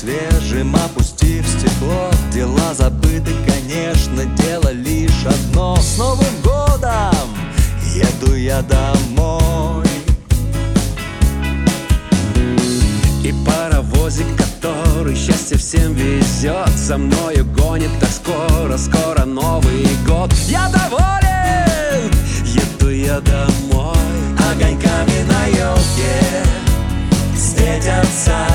свежим, опустив стекло. Дела забыты, конечно, дело лишь одно: с Новым годом еду я домой. И паровозик, который счастье всем везет, за мною гонит так скоро, скоро Новый год. Я доволен, еду я домой. Огоньками на елке светятся